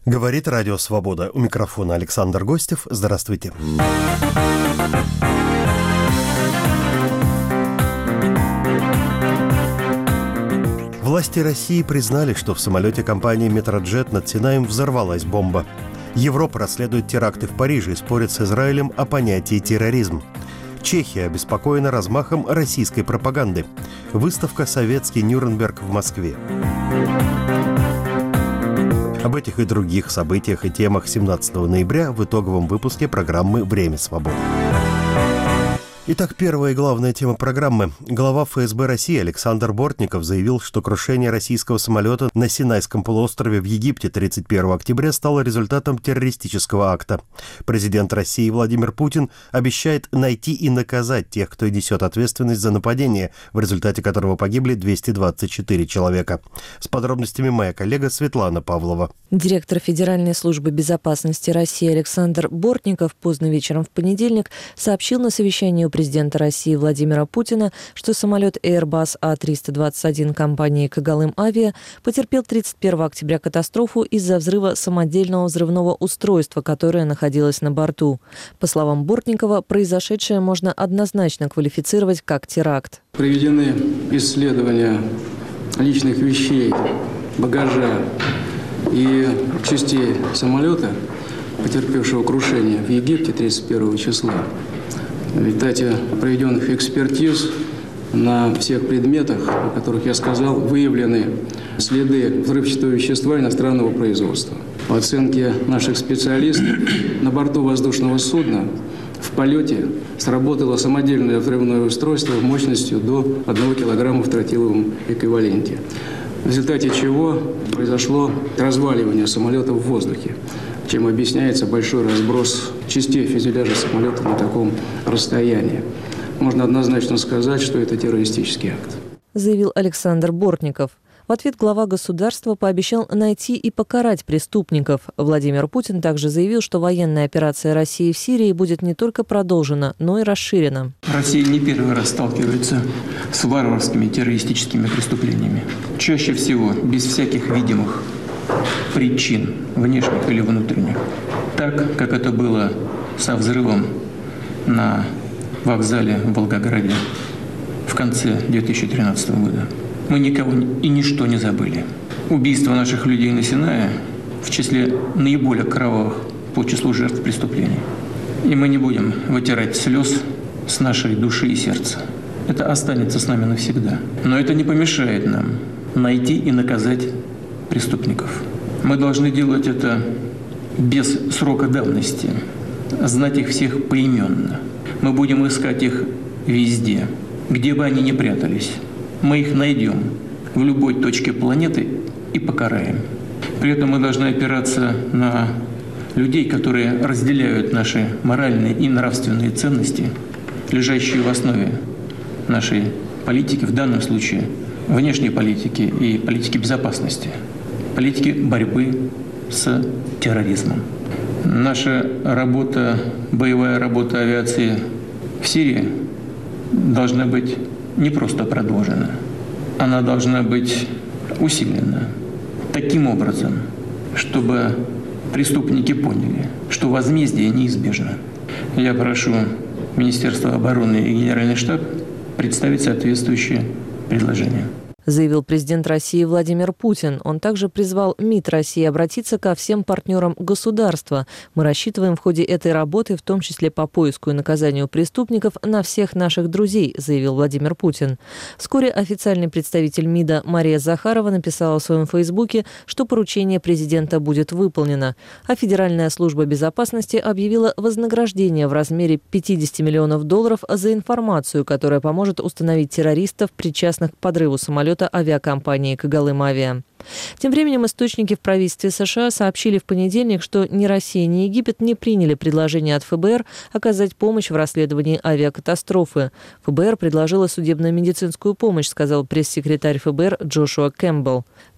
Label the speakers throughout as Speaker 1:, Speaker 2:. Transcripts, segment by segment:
Speaker 1: Говорит Радио Свобода. У микрофона Александр Гостев. Здравствуйте. Власти России признали, что в самолете компании «Метроджет» над Синаем взорвалась бомба. Европа расследует теракты в Париже и спорит с Израилем о понятии терроризм. Чехия обеспокоена размахом российской пропаганды. Выставка «Советский Нюрнберг» в Москве. Об этих и других событиях и темах 17 ноября в итоговом выпуске программы «Время свободы». Итак, первая и главная тема программы. Глава ФСБ России Александр Бортников заявил, что крушение российского самолета на Синайском полуострове в Египте 31 октября стало результатом террористического акта. Президент России Владимир Путин обещает найти и наказать тех, кто несет ответственность за нападение, в результате которого погибли 224 человека. С подробностями моя коллега Светлана Павлова.
Speaker 2: Директор Федеральной службы безопасности России Александр Бортников поздно вечером в понедельник сообщил на совещании у президента России Владимира Путина, что самолет Airbus А321 компании «Когалым Авиа» потерпел 31 октября катастрофу из-за взрыва самодельного взрывного устройства, которое находилось на борту. По словам Бортникова, произошедшее можно однозначно квалифицировать как теракт.
Speaker 3: Проведены исследования личных вещей, багажа и частей самолета, потерпевшего крушение в Египте 31 числа. В результате проведенных экспертиз на всех предметах, о которых я сказал, выявлены следы взрывчатого вещества иностранного производства. По оценке наших специалистов, на борту воздушного судна в полете сработало самодельное взрывное устройство мощностью до 1 килограмма в тротиловом эквиваленте, в результате чего произошло разваливание самолета в воздухе, чем объясняется большой разброс частей фюзеляжа самолета на таком расстоянии. Можно однозначно сказать, что это террористический акт,
Speaker 2: заявил Александр Бортников. В ответ глава государства пообещал найти и покарать преступников. Владимир Путин также заявил, что военная операция России в Сирии будет не только продолжена, но и расширена.
Speaker 4: Россия не первый раз сталкивается с варварскими террористическими преступлениями. Чаще всего без всяких видимых причин, внешних или внутренних. Так, как это было со взрывом на вокзале в Волгограде в конце 2013 года. Мы никого и ничто не забыли. Убийство наших людей на Синае в числе наиболее кровавых по числу жертв преступлений. И мы не будем вытирать слез с нашей души и сердца. Это останется с нами навсегда. Но это не помешает нам найти и наказать преступников. Мы должны делать это без срока давности, знать их всех поименно. Мы будем искать их везде, где бы они ни прятались. Мы их найдем в любой точке планеты и покараем. При этом мы должны опираться на людей, которые разделяют наши моральные и нравственные ценности, лежащие в основе нашей политики, в данном случае внешней политики и политики безопасности, политики борьбы с терроризмом. Наша работа, боевая работа авиации в Сирии должна быть не просто продолжена, она должна быть усилена таким образом, чтобы преступники поняли, что возмездие неизбежно. Я прошу Министерство обороны и Генеральный штаб представить соответствующие предложения,
Speaker 2: заявил президент России Владимир Путин. Он также призвал МИД России обратиться ко всем партнерам государства. Мы рассчитываем в ходе этой работы, в том числе по поиску и наказанию преступников, на всех наших друзей, заявил Владимир Путин. Вскоре официальный представитель МИДа Мария Захарова написала в своем фейсбуке, что поручение президента будет выполнено. А Федеральная служба безопасности объявила вознаграждение в размере $50 миллионов за информацию, которая поможет установить террористов, причастных к подрыву самолета авиакомпании «Когалым Авиа». Тем временем источники в правительстве США сообщили в понедельник, что ни Россия, ни Египет не приняли предложение от ФБР оказать помощь в расследовании авиакатастрофы. ФБР предложила судебно-медицинскую помощь, сказал пресс-секретарь ФБР Джошуа Кэмпбелл.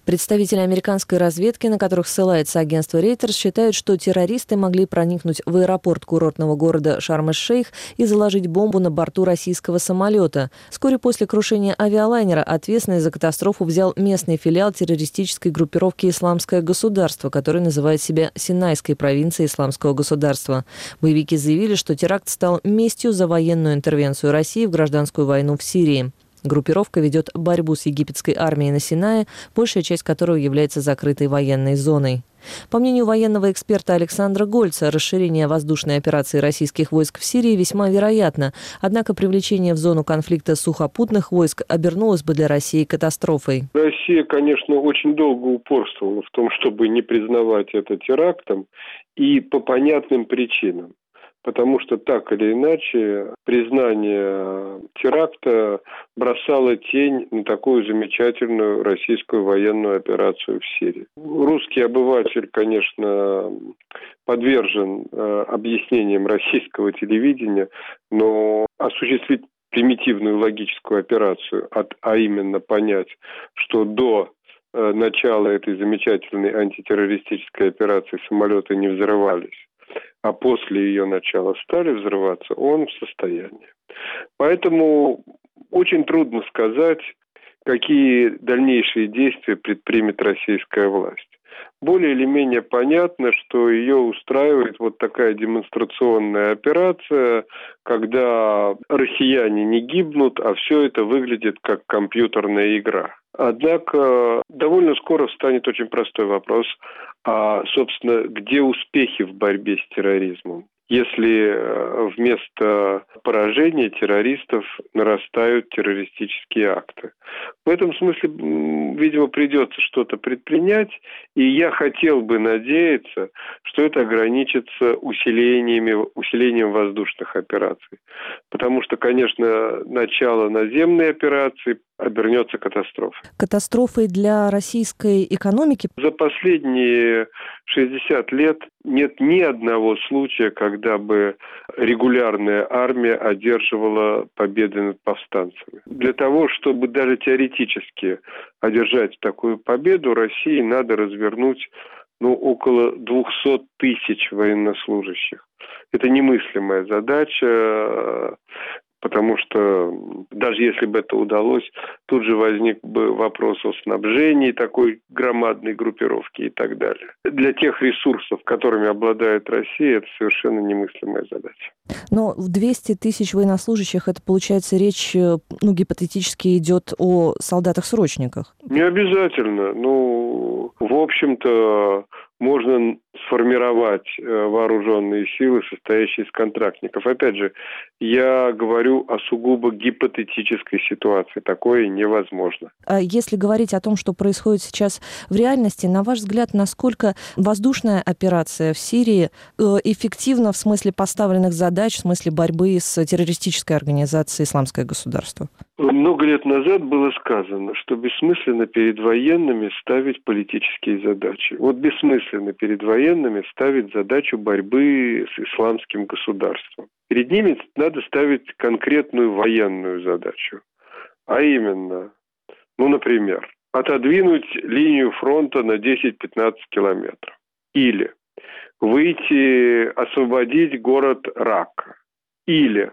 Speaker 2: Представители американской разведки, на которых ссылается агентство Reuters, считают, что террористы могли проникнуть в аэропорт курортного города Шарм-эль-Шейх и заложить бомбу на борту российского самолета. Вскоре после крушения авиалайнера ответственность за катастрофу взял местный филиал террористической группировки «Исламское государство», который называет себя Синайской провинцией Исламского государства. Боевики заявили, что теракт стал местью за военную интервенцию России в гражданскую войну в Сирии. Группировка ведет борьбу с египетской армией на Синае, большая часть которой является закрытой военной зоной. По мнению военного эксперта Александра Гольца, расширение воздушной операции российских войск в Сирии весьма вероятно, однако привлечение в зону конфликта сухопутных войск обернулось бы для России катастрофой.
Speaker 5: Россия, конечно, очень долго упорствовала в том, чтобы не признавать это терактом, и по понятным причинам. Потому что так или иначе признание теракта бросало тень на такую замечательную российскую военную операцию в Сирии. Русский обыватель, конечно, подвержен объяснениям российского телевидения, но осуществить примитивную логическую операцию, а именно понять, что до начала этой замечательной антитеррористической операции самолеты не взрывались, а после ее начала стали взрываться, он в состоянии. Поэтому очень трудно сказать, какие дальнейшие действия предпримет российская власть. Более или менее понятно, что ее устраивает вот такая демонстрационная операция, когда россияне не гибнут, а все это выглядит как компьютерная игра. Однако довольно скоро встанет очень простой вопрос, а, собственно, где успехи в борьбе с терроризмом? Если вместо поражения террористов нарастают террористические акты. В этом смысле, видимо, придется что-то предпринять, и я хотел бы надеяться, что это ограничится усилением воздушных операций. Потому что, конечно, начало наземной операции обернется катастрофой.
Speaker 2: Катастрофой для российской экономики?
Speaker 5: За последние 60 лет нет ни одного случая, когда бы регулярная армия одерживала победы над повстанцами. Для того, чтобы даже теоретически одержать такую победу, России надо развернуть около 200 тысяч военнослужащих. Это немыслимая задача, потому что даже если бы это удалось, тут же возник бы вопрос о снабжении такой громадной группировки и так далее. Для тех ресурсов, которыми обладает Россия, это совершенно немыслимая задача.
Speaker 2: Но в 200 тысяч военнослужащих, это, получается, речь, гипотетически идет о солдатах-срочниках?
Speaker 5: Не обязательно. В общем-то, можно сформировать вооруженные силы, состоящие из контрактников. Опять же, я говорю о сугубо гипотетической ситуации. Такое невозможно.
Speaker 2: А если говорить о том, что происходит сейчас в реальности, на ваш взгляд, насколько воздушная операция в Сирии эффективна в смысле поставленных задач, в смысле борьбы с террористической организацией «Исламское государство»?
Speaker 5: Много лет назад было сказано, что бессмысленно перед военными ставить политические задачи. Вот бессмысленно перед военными ставить задачу борьбы с исламским государством. Перед ними надо ставить конкретную военную задачу. А именно, например, отодвинуть линию фронта на 10-15 километров. Или освободить город Рака. Или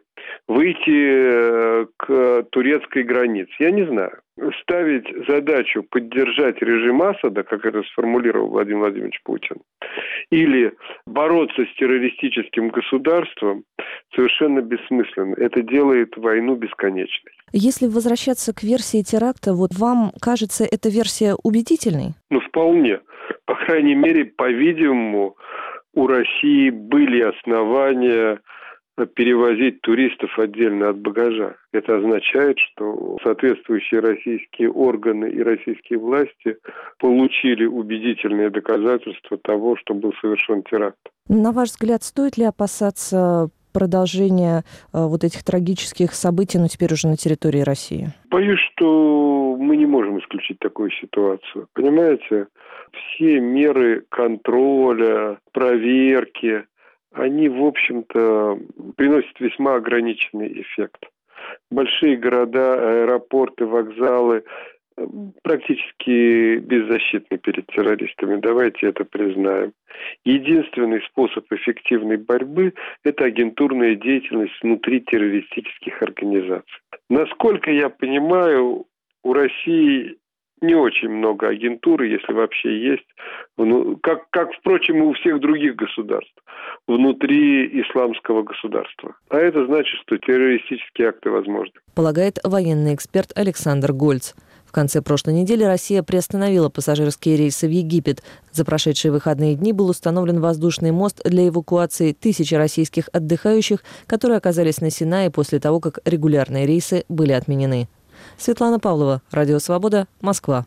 Speaker 5: выйти к турецкой границе. Я не знаю. Ставить задачу поддержать режим Асада, как это сформулировал Владимир Владимирович Путин, или бороться с террористическим государством, совершенно бессмысленно. Это делает войну бесконечной.
Speaker 2: Если возвращаться к версии теракта, вам кажется эта версия убедительной?
Speaker 5: Вполне. По крайней мере, по-видимому, у России были основания перевозить туристов отдельно от багажа. Это означает, что соответствующие российские органы и российские власти получили убедительные доказательства того, что был совершен теракт.
Speaker 2: На ваш взгляд, стоит ли опасаться продолжения этих трагических событий, теперь уже на территории России?
Speaker 5: Боюсь, что мы не можем исключить такую ситуацию. Понимаете, все меры контроля, проверки, они, в общем-то, приносят весьма ограниченный эффект. Большие города, аэропорты, вокзалы практически беззащитны перед террористами. Давайте это признаем. Единственный способ эффективной борьбы – это агентурная деятельность внутри террористических организаций. Насколько я понимаю, у России не очень много агентуры, если вообще есть, как, впрочем, и у всех других государств, внутри исламского государства. А это значит, что террористические акты возможны.
Speaker 2: Полагает военный эксперт Александр Гольц. В конце прошлой недели Россия приостановила пассажирские рейсы в Египет. За прошедшие выходные дни был установлен воздушный мост для эвакуации тысячи российских отдыхающих, которые оказались на Синае после того, как регулярные рейсы были отменены. Светлана Павлова, Радио Свобода, Москва.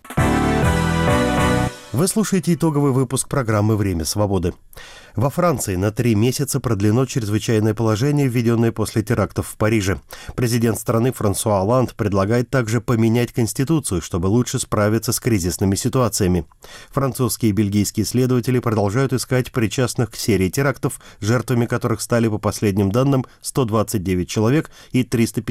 Speaker 1: Вы слушаете итоговый выпуск программы «Время свободы». Во Франции на 3 месяца продлено чрезвычайное положение, введенное после терактов в Париже. Президент страны Франсуа Олланд предлагает также поменять Конституцию, чтобы лучше справиться с кризисными ситуациями. Французские и бельгийские следователи продолжают искать причастных к серии терактов, жертвами которых стали, по последним данным, 129 человек и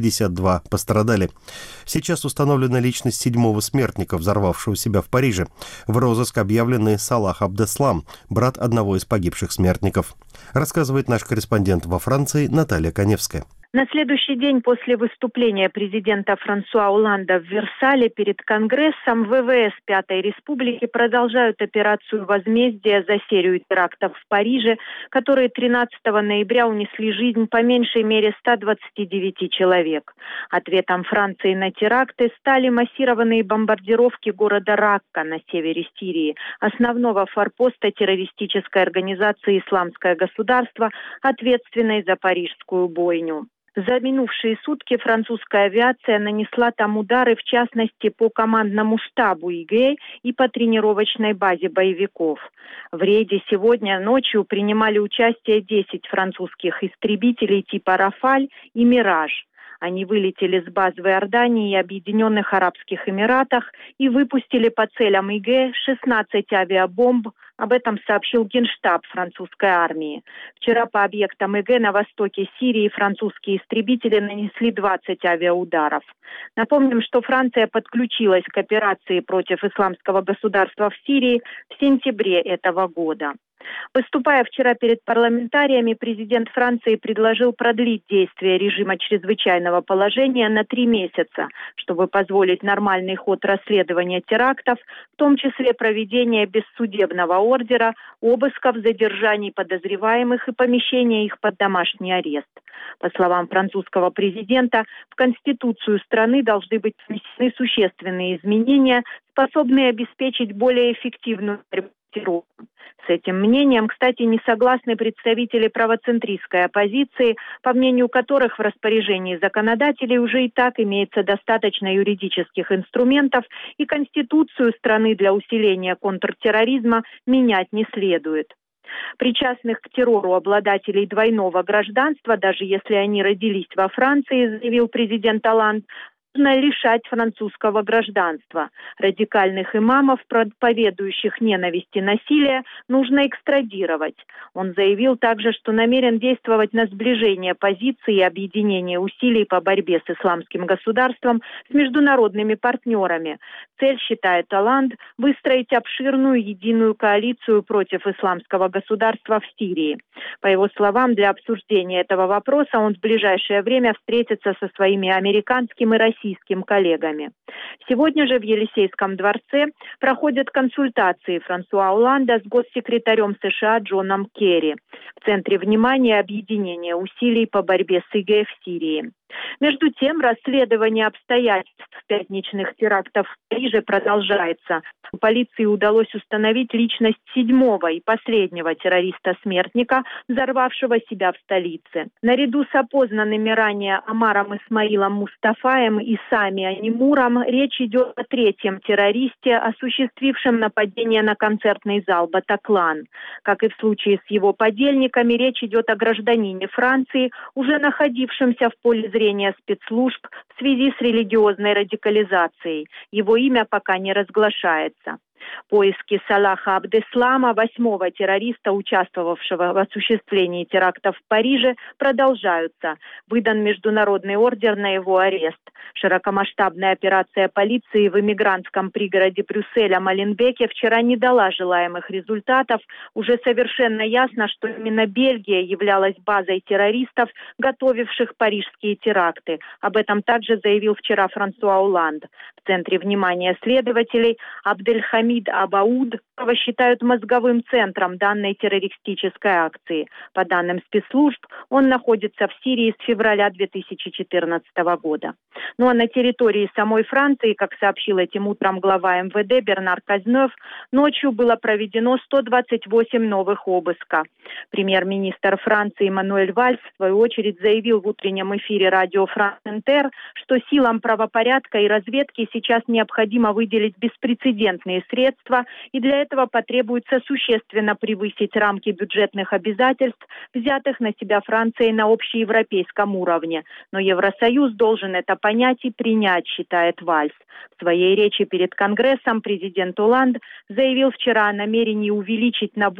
Speaker 1: 352 пострадали. Сейчас установлена личность 7-го смертника, взорвавшего себя в Париже. В розыск объявленный Салах Абдеслам, брат одного из погибших смертников. Рассказывает наш корреспондент во Франции Наталья Коневская.
Speaker 6: На следующий день после выступления президента Франсуа Олланда в Версале перед Конгрессом ВВС Пятой Республики продолжают операцию возмездия за серию терактов в Париже, которые 13 ноября унесли жизнь по меньшей мере 129 человек. Ответом Франции на теракты стали массированные бомбардировки города Ракка на севере Сирии, основного форпоста террористической организации «Исламское государство», ответственной за парижскую бойню. За минувшие сутки французская авиация нанесла там удары, в частности, по командному штабу ИГ и по тренировочной базе боевиков. В рейде сегодня ночью принимали участие 10 французских истребителей типа «Рафаль» и «Мираж». Они вылетели с баз в Иордании и Объединенных Арабских Эмиратах и выпустили по целям ИГ 16 авиабомб. Об этом сообщил Генштаб французской армии. Вчера по объектам ИГ на востоке Сирии французские истребители нанесли 20 авиаударов. Напомним, что Франция подключилась к операции против Исламского государства в Сирии в сентябре этого года. Выступая вчера перед парламентариями, президент Франции предложил продлить действие режима чрезвычайного положения на 3 месяца, чтобы позволить нормальный ход расследования терактов, в том числе проведение бессудебного ордера, обысков, задержаний подозреваемых и помещения их под домашний арест. По словам французского президента, в Конституцию страны должны быть внесены существенные изменения, способные обеспечить более эффективную борьбу с террором. С этим мнением, кстати, не согласны представители правоцентристской оппозиции, по мнению которых в распоряжении законодателей уже и так имеется достаточно юридических инструментов, и Конституцию страны для усиления контртерроризма менять не следует. Причастных к террору обладателей двойного гражданства, даже если они родились во Франции, заявил президент Олланд, нужно лишать французского гражданства. Радикальных имамов, проповедующих ненависть и насилие, нужно экстрадировать. Он заявил также, что намерен действовать на сближение позиций и объединение усилий по борьбе с исламским государством с международными партнерами. Цель, считает Олланд, выстроить обширную единую коалицию против исламского государства в Сирии. По его словам, для обсуждения этого вопроса он в ближайшее время встретится со своими американским и российским коллегами. Сегодня же в Елисейском дворце проходят консультации Франсуа Олланда с госсекретарем США Джоном Керри. В центре внимания объединение усилий по борьбе с ИГ в Сирии. Между тем, расследование обстоятельств пятничных терактов в Париже продолжается. Полиции удалось установить личность 7-го и последнего террориста-смертника, взорвавшего себя в столице. Наряду с опознанными ранее Омаром Исмаилом Мустафаем и Сами Анимуром речь идет о 3-м террористе, осуществившем нападение на концертный зал «Батаклан». Как и в случае с его подельниками, речь идет о гражданине Франции, уже находившемся в поле зрения спецслужб в связи с религиозной радикализацией. Его имя пока не разглашается. Поиски Салаха Абдеслама, 8-го террориста, участвовавшего в осуществлении терактов в Париже, продолжаются. Выдан международный ордер на его арест. Широкомасштабная операция полиции в эмигрантском пригороде Брюсселя Моленбеке вчера не дала желаемых результатов. Уже совершенно ясно, что именно Бельгия являлась базой террористов, готовивших парижские теракты. Об этом также заявил вчера Франсуа Олланд. В центре внимания следователей Абдельхамид Абауд считают мозговым центром данной террористической акции. По данным спецслужб, он находится в Сирии с февраля 2014 года. Ну а на территории самой Франции, как сообщил этим утром глава МВД Бернар Казнёв, ночью было проведено 128 новых обыска. Премьер-министр Франции Мануэль Вальс, в свою очередь, заявил в утреннем эфире радио France Inter, что силам правопорядка и разведки сейчас необходимо выделить беспрецедентные средства, и для этого потребуется существенно превысить рамки бюджетных обязательств, взятых на себя Францией на общеевропейском уровне. Но Евросоюз должен это понять и принять, считает Вальс. В своей речи перед Конгрессом президент Олланд заявил вчера о намерении увеличить на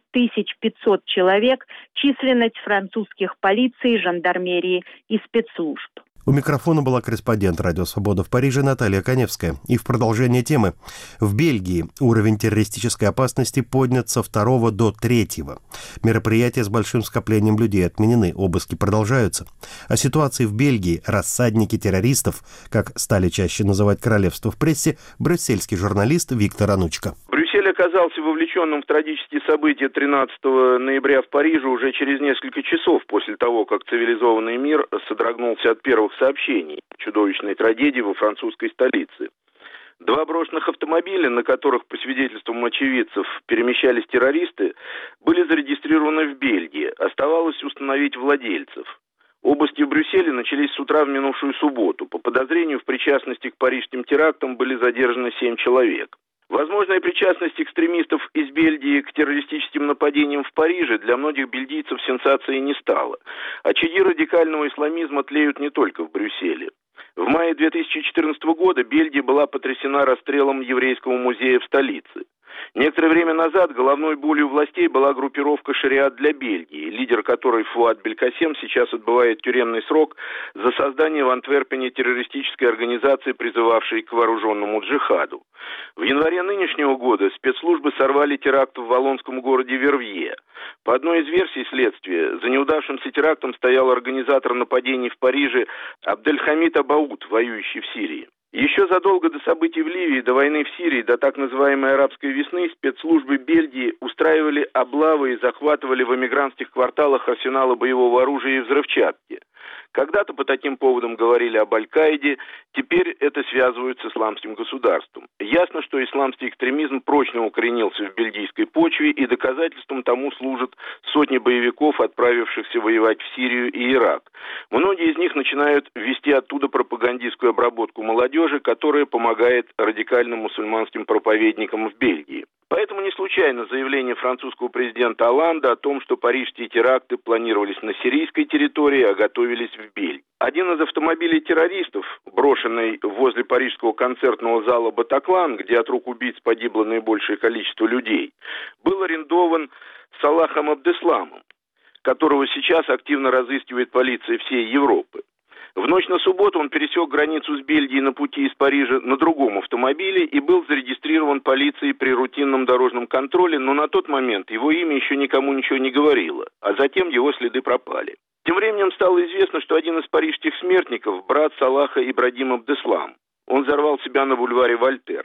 Speaker 6: 8500 человек численность французских полиций, жандармерии и спецслужб.
Speaker 1: У микрофона была корреспондент «Радио Свобода» в Париже Наталья Коневская. И в продолжение темы. В Бельгии уровень террористической опасности поднят со 2 до 3. Мероприятия с большим скоплением людей отменены, обыски продолжаются. О ситуации в Бельгии, рассадники террористов, как стали чаще называть королевство в прессе, брюссельский журналист Виктор Анучко.
Speaker 7: Брюссель оказался вовлеченным в трагические события 13 ноября в Париже уже через несколько часов после того, как цивилизованный мир содрогнулся от первых сообщений чудовищной трагедии во французской столице. 2 брошенных автомобиля, на которых, по свидетельствам очевидцев, перемещались террористы, были зарегистрированы в Бельгии. Оставалось установить владельцев. Обыски в Брюсселе начались с утра в минувшую субботу. По подозрению в причастности к парижским терактам были задержаны 7 человек. Возможная причастность экстремистов из Бельгии к террористическим нападениям в Париже для многих бельгийцев сенсацией не стала. Очаги радикального исламизма тлеют не только в Брюсселе. В мае 2014 года Бельгия была потрясена расстрелом еврейского музея в столице. Некоторое время назад головной болью властей была группировка «Шариат для Бельгии», лидер которой Фуад Белькасем сейчас отбывает тюремный срок за создание в Антверпене террористической организации, призывавшей к вооруженному джихаду. В январе нынешнего года спецслужбы сорвали теракт в валлонском городе Вервье. По одной из версий следствия, за неудавшимся терактом стоял организатор нападений в Париже Абдельхамид Абауд, воюющий в Сирии. Еще задолго до событий в Ливии, до войны в Сирии, до так называемой арабской весны, спецслужбы Бельгии устраивали облавы и захватывали в эмигрантских кварталах арсеналы боевого оружия и взрывчатки. Когда-то по таким поводам говорили об Аль-Каиде, теперь это связывают с исламским государством. Ясно, что исламский экстремизм прочно укоренился в бельгийской почве, и доказательством тому служат сотни боевиков, отправившихся воевать в Сирию и Ирак. Многие из них начинают вести оттуда пропагандистскую обработку молодежи, которая помогает радикальным мусульманским проповедникам в Бельгии. Поэтому не случайно заявление французского президента Олланда о том, что парижские теракты планировались на сирийской территории, а готовились в Бельгии. Один из автомобилей террористов, брошенный возле парижского концертного зала «Батаклан», где от рук убийц погибло наибольшее количество людей, был арендован Салахом Абдесламом, которого сейчас активно разыскивает полиция всей Европы. В ночь на субботу он пересек границу с Бельгией на пути из Парижа на другом автомобиле и был зарегистрирован полицией при рутинном дорожном контроле, но на тот момент его имя еще никому ничего не говорило, а затем его следы пропали. Тем временем стало известно, что один из парижских смертников – брат Салаха Ибрагим Абдеслам. Он взорвал себя на бульваре Вольтер.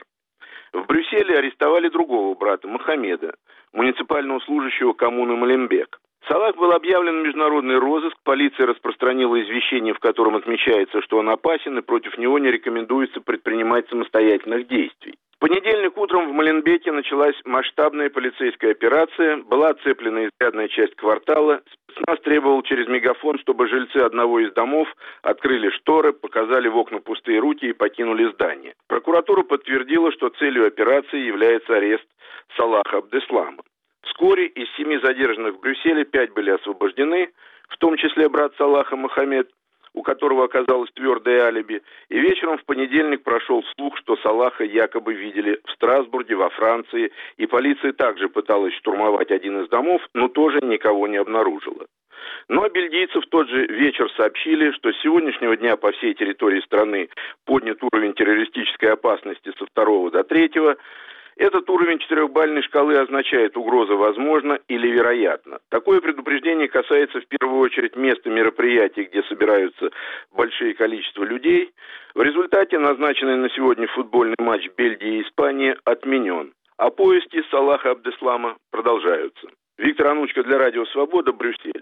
Speaker 7: В Брюсселе арестовали другого брата, Мохаммеда, муниципального служащего коммуны Моленбек. Салах был объявлен в международный розыск, полиция распространила извещение, в котором отмечается, что он опасен и против него не рекомендуется предпринимать самостоятельных действий. В понедельник утром в Моленбеке началась масштабная полицейская операция, была оцеплена изрядная часть квартала, спецназ требовал через мегафон, чтобы жильцы одного из домов открыли шторы, показали в окна пустые руки и покинули здание. Прокуратура подтвердила, что целью операции является арест Салаха Абдеслама. Вскоре из 7 задержанных в Брюсселе 5 были освобождены, в том числе брат Салаха Мохаммед. у которого оказалось твердое алиби, и вечером в понедельник прошел слух, что Салаха якобы видели в Страсбурге, во Франции, и полиция также пыталась штурмовать один из домов, но тоже никого не обнаружила. Ну а бельгийцы в тот же вечер сообщили, что с сегодняшнего дня по всей территории страны поднят уровень террористической опасности со 2 до 3. Этот уровень 4-бальной шкалы означает угроза возможно или вероятно. Такое предупреждение касается в первую очередь места мероприятий, где собираются большие количества людей. В результате назначенный на сегодня футбольный матч Бельгии и Испании отменен, а поиски Салаха Абдеслама продолжаются. Виктор Анучко для Радио Свобода, Брюссель.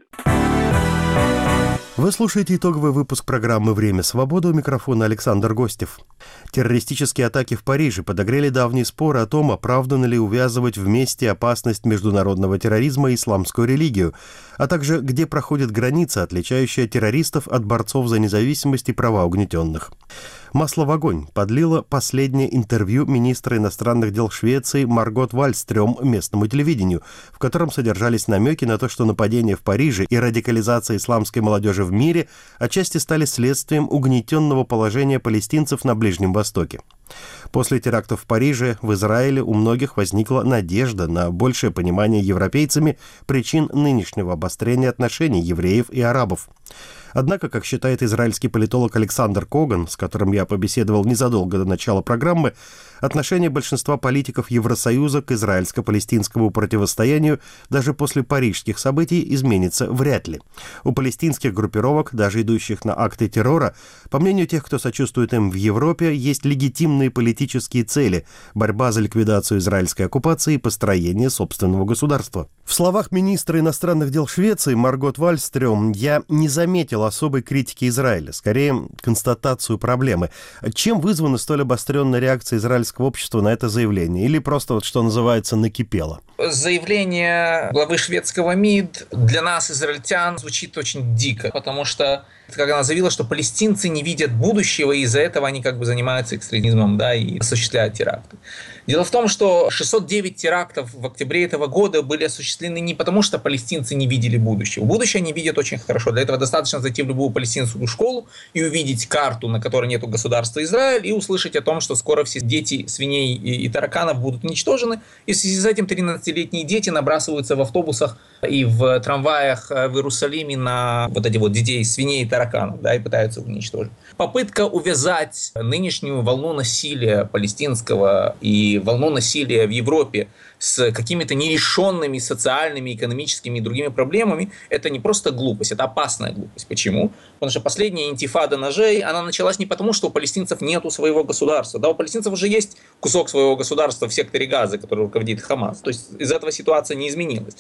Speaker 1: Вы слушаете итоговый выпуск программы «Время свободы», у микрофона Александр Гостев. Террористические атаки в Париже подогрели давние споры о том, оправданно ли увязывать вместе опасность международного терроризма и исламскую религию, а также где проходит граница, отличающая террористов от борцов за независимость и права угнетенных. Масло в огонь подлило последнее интервью министра иностранных дел Швеции Маргот Вальстрём местному телевидению, в котором содержались намеки на то, что нападения в Париже и радикализация исламской молодежи в мире отчасти стали следствием угнетенного положения палестинцев на Ближнем Востоке. После терактов в Париже в Израиле у многих возникла надежда на большее понимание европейцами причин нынешнего обострения отношений евреев и арабов. Однако, как считает израильский политолог Александр Коган, с которым я побеседовал незадолго до начала программы, отношение большинства политиков Евросоюза к израильско-палестинскому противостоянию даже после парижских событий изменится вряд ли. У палестинских группировок, даже идущих на акты террора, по мнению тех, кто сочувствует им в Европе, есть легитимные политические цели – борьба за ликвидацию израильской оккупации и построение собственного государства. В словах министра иностранных дел Швеции Маргот Вальстрём я не заметил особой критики Израиля, скорее констатацию проблемы. Чем вызвана столь обостренная реакция израильского общества на это заявление? Или просто, вот, что называется, накипело?
Speaker 8: Заявление главы шведского МИД для нас, израильтян, звучит очень дико, потому что, как она заявила, что палестинцы не видят будущего, и из-за этого они как бы занимаются экстремизмом, да, и осуществляют теракты. Дело в том, что 609 терактов в октябре этого года были осуществлены не потому, что палестинцы не видели будущего. Будущее они видят очень хорошо. Для этого достаточно зайти в любую палестинскую школу и увидеть карту, на которой нету государства Израиль, и услышать о том, что скоро все дети свиней и тараканов будут уничтожены. И в связи с этим 13-летние дети набрасываются в автобусах и в трамваях в Иерусалиме на вот эти вот детей свиней и тараканов, да, и пытаются уничтожить. Попытка увязать нынешнюю волну насилия палестинского и волну насилия в Европе с какими-то нерешенными социальными, экономическими и другими проблемами, это не просто глупость, это опасная глупость. Почему? Потому что последняя интифада ножей, она началась не потому, что у палестинцев нету своего государства. Да, у палестинцев уже есть кусок своего государства в секторе Газы, который руководит Хамас. То есть из этого ситуация не изменилась.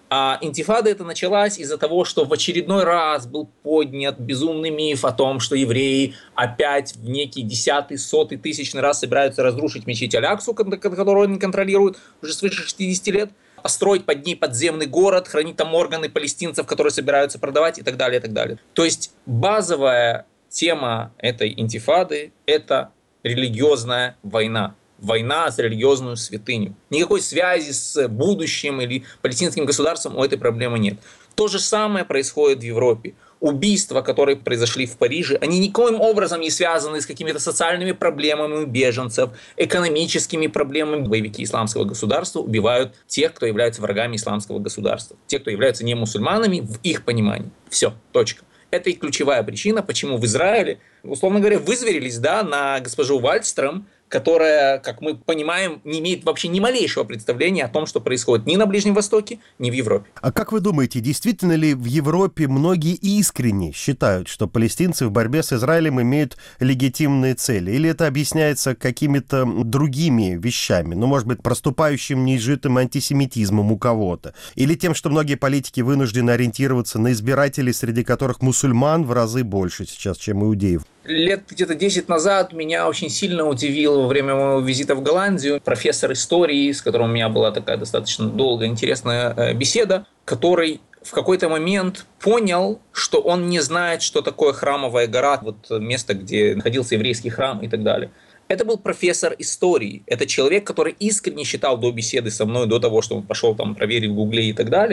Speaker 8: А интифада эта началась из-за того, что в очередной раз был поднят безумный миф о том, что евреи опять в некий 10-й, 100-й, 1000-й раз собираются разрушить мечеть Аль-Аксу, которую они контролируют уже свыше 60 лет, построить под ней подземный город, хранить там органы палестинцев, которые собираются продавать и так далее, и так далее. То есть базовая тема этой интифады – это религиозная война. Война за религиозную святыню. Никакой связи с будущим или палестинским государством у этой проблемы нет. То же самое происходит в Европе. Убийства, которые произошли в Париже, они никоим образом не связаны с какими-то социальными проблемами беженцев, экономическими проблемами. Боевики исламского государства убивают тех, кто являются врагами исламского государства. Те, кто являются не мусульманами, в их понимании. Все, точка. Это и ключевая причина, почему в Израиле, условно говоря, вызверились, да, на госпожу Вальстрём, которая, как мы понимаем, не имеет вообще ни малейшего представления о том, что происходит ни на Ближнем Востоке, ни в Европе.
Speaker 1: А как вы думаете, действительно ли в Европе многие искренне считают, что палестинцы в борьбе с Израилем имеют легитимные цели? Или это объясняется какими-то другими вещами? Ну, может быть, проступающим неизжитым антисемитизмом у кого-то? Или тем, что многие политики вынуждены ориентироваться на избирателей, среди которых мусульман в разы больше сейчас, чем иудеев?
Speaker 8: Лет где-то 10 назад меня очень сильно удивил во время моего визита в Голландию профессор истории, с которым у меня была такая достаточно долгая, интересная беседа, который в какой-то момент понял, что он не знает, что такое Храмовая гора, вот место, где находился еврейский храм и так далее. Это был профессор истории. Это человек, который искренне считал до беседы со мной, до того, что он пошел там проверить в Гугле и так далее,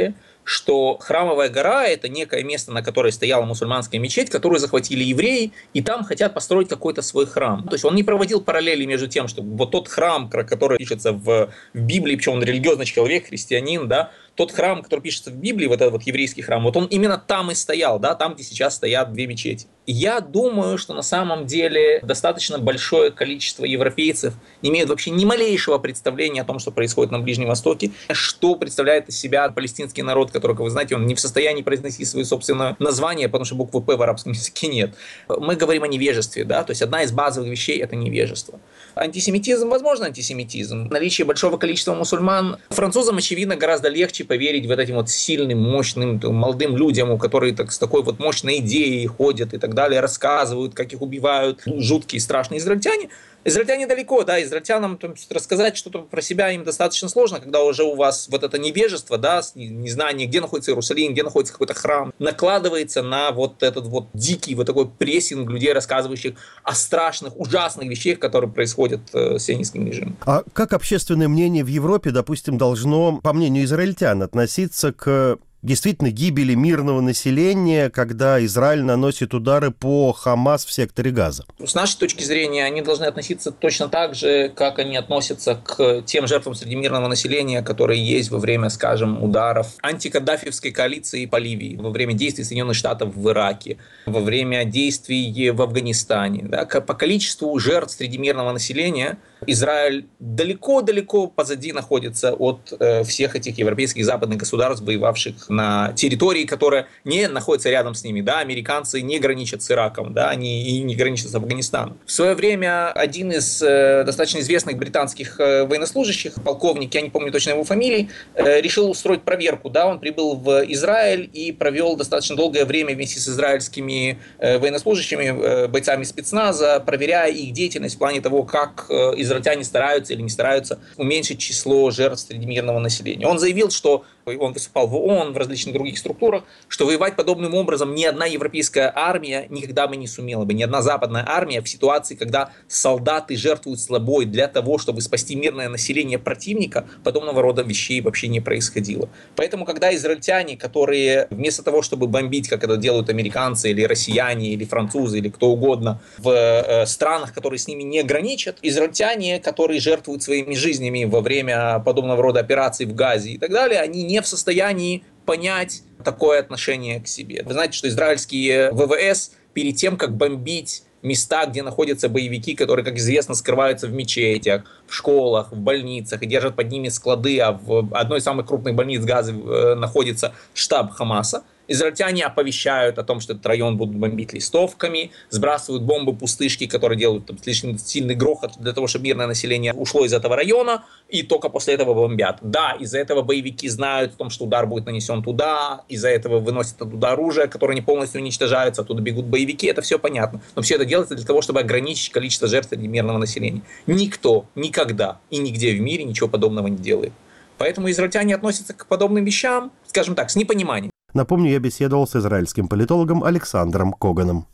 Speaker 8: что Храмовая гора – это некое место, на которой стояла мусульманская мечеть, которую захватили евреи, и там хотят построить какой-то свой храм. То есть он не проводил параллели между тем, что вот тот храм, который пишется в Библии, причем он религиозный человек, христианин, да, тот храм, который пишется в Библии, вот этот вот еврейский храм, вот он именно там и стоял, да, там, где сейчас стоят две мечети. И я думаю, что на самом деле достаточно большое количество европейцев имеют вообще ни малейшего представления о том, что происходит на Ближнем Востоке, что представляет из себя палестинский народ, который, как вы знаете, он не в состоянии произносить свое собственное название, потому что буквы «П» в арабском языке нет. Мы говорим о невежестве, да, то есть одна из базовых вещей – это невежество. Антисемитизм, возможно, антисемитизм. Наличие большого количества мусульман. Французам, очевидно, гораздо легче поверить в этим вот сильным, мощным, молодым людям, которые с такой вот мощной идеей ходят и так далее, рассказывают, как их убивают жуткие, страшные израильтяне. Израильтяне далеко, да, израильтянам рассказать что-то про себя им достаточно сложно, когда уже у вас вот это невежество, да, незнание, где находится Иерусалим, где находится какой-то храм, накладывается на вот этот вот дикий вот такой прессинг людей, рассказывающих о страшных, ужасных вещах, которые происходят с сионистским режимом.
Speaker 1: А как общественное мнение в Европе, допустим, должно, по мнению израильтян, относиться к действительно гибели мирного населения, когда Израиль наносит удары по Хамас в секторе Газа?
Speaker 8: С нашей точки зрения, они должны относиться точно так же, как они относятся к тем жертвам среди мирного населения, которые есть во время, скажем, ударов антикаддафиевской коалиции по Ливии, во время действий Соединенных Штатов в Ираке, во время действий в Афганистане. Да, по количеству жертв среди мирного населения Израиль далеко-далеко позади находится от всех этих европейских и западных государств, воевавших на территории, которая не находится рядом с ними. Да, американцы не граничат с Ираком, да, они и не граничат с Афганистаном. В свое время один из достаточно известных британских военнослужащих, полковник, я не помню точно его фамилии, решил устроить проверку. Да, он прибыл в Израиль и провел достаточно долгое время вместе с израильскими военнослужащими, бойцами спецназа, проверяя их деятельность в плане того, как израильтяне стараются или не стараются уменьшить число жертв среди мирного населения. Он заявил, что он выступал в ООН, в различных других структурах, что воевать подобным образом ни одна европейская армия никогда бы не сумела бы, ни одна западная армия в ситуации, когда солдаты жертвуют собой для того, чтобы спасти мирное население противника, подобного рода вещей вообще не происходило. Поэтому, когда израильтяне, которые вместо того, чтобы бомбить, как это делают американцы или россияне, или французы, или кто угодно, в странах, которые с ними не граничат, израильтяне, которые жертвуют своими жизнями во время подобного рода операций в Газе и так далее, они не в состоянии понять такое отношение к себе. Вы знаете, что израильские ВВС перед тем, как бомбить места, где находятся боевики, которые, как известно, скрываются в мечетях, в школах, в больницах и держат под ними склады, а в одной из самых крупных больниц Газы находится штаб Хамаса, израильтяне оповещают о том, что этот район будут бомбить листовками, сбрасывают бомбы-пустышки, которые делают там слишком сильный грохот для того, чтобы мирное население ушло из этого района, и только после этого бомбят. Да, из-за этого боевики знают о том, что удар будет нанесен туда, из-за этого выносят оттуда оружие, которое не полностью уничтожается, оттуда бегут боевики, это все понятно. Но все это делается для того, чтобы ограничить количество жертв среди мирного населения. Никто, никогда и нигде в мире ничего подобного не делает. Поэтому израильтяне относятся к подобным вещам, скажем так, с непониманием.
Speaker 1: Напомню, я беседовал с израильским политологом Александром Коганом.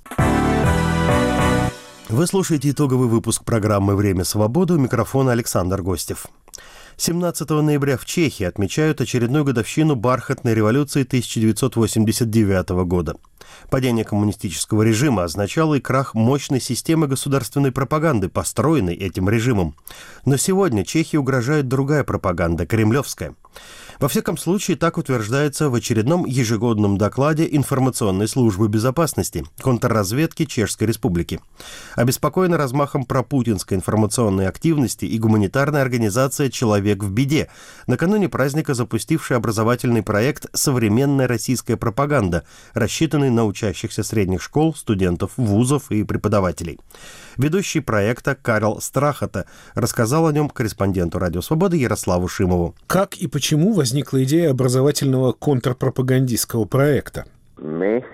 Speaker 1: Вы слушаете итоговый выпуск программы «Время свободы», у микрофона Александр Гостев. 17 ноября в Чехии отмечают очередную годовщину бархатной революции 1989 года. Падение коммунистического режима означало и крах мощной системы государственной пропаганды, построенной этим режимом. Но сегодня Чехии угрожает другая пропаганда, кремлевская. Во всяком случае, так утверждается в очередном ежегодном докладе Информационной службы безопасности контрразведки Чешской Республики. Обеспокоена размахом пропутинской информационной активности и гуманитарная организация «Человек в беде», накануне праздника запустившая образовательный проект «Современная российская пропаганда», рассчитанный на учащихся средних школ, студентов вузов и преподавателей. Ведущий проекта Карл Страхата рассказал о нем корреспонденту «Радио Свобода» Ярославу Шимову.
Speaker 9: Как и почему возникла идея образовательного контрпропагандистского проекта?
Speaker 10: Мы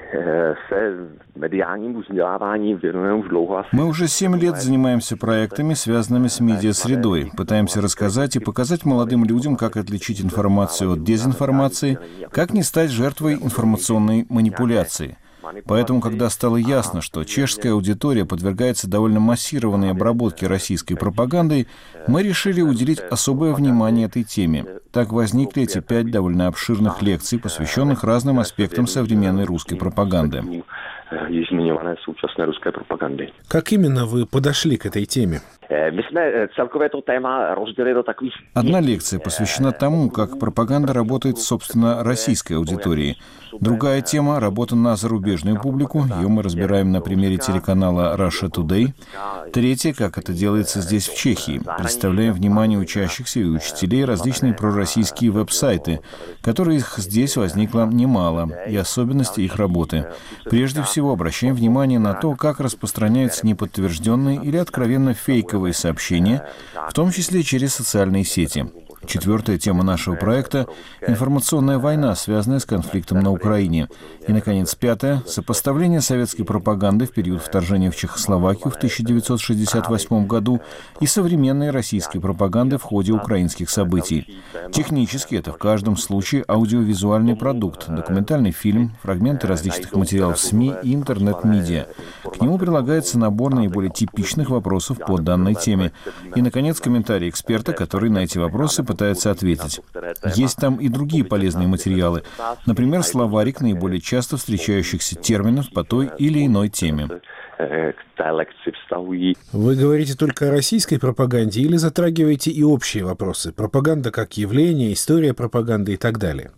Speaker 10: уже 7 лет занимаемся проектами, связанными с медиасредой. Пытаемся рассказать и показать молодым людям, как отличить информацию от дезинформации, как не стать жертвой информационной манипуляции. Поэтому, когда стало ясно, что чешская аудитория подвергается довольно массированной обработке российской пропагандой, мы решили уделить особое внимание этой теме. Так возникли эти 5 довольно обширных лекций, посвященных разным аспектам современной русской пропаганды.
Speaker 9: Как именно вы подошли к этой теме?
Speaker 10: Одна лекция посвящена тому, как пропаганда работает, собственно, российской аудиторией. Другая тема — работа на зарубежную публику. Ее мы разбираем на примере телеканала Russia Today. Третья — как это делается здесь, в Чехии. Представляем вниманию учащихся и учителей различные пророссийские веб-сайты, которых здесь возникло немало, и особенности их работы. Прежде всего, обращаем внимание на то, как распространяются неподтвержденные или откровенно фейковые сообщения, в том числе через социальные сети. Четвертая тема нашего проекта — информационная война, связанная с конфликтом на Украине. И, наконец, пятая — сопоставление советской пропаганды в период вторжения в Чехословакию в 1968 году и современной российской пропаганды в ходе украинских событий. Технически это в каждом случае аудиовизуальный продукт, документальный фильм, фрагменты различных материалов СМИ и интернет-медиа. К нему прилагается набор наиболее типичных вопросов по данной теме. И, наконец, комментарий эксперта, который на эти вопросы пытается ответить. Есть там и другие полезные материалы. Например, словарик наиболее часто встречающихся терминов по той или иной теме.
Speaker 9: Вы говорите только о российской пропаганде или затрагиваете и общие вопросы? Пропаганда как явление, история пропаганды и так далее?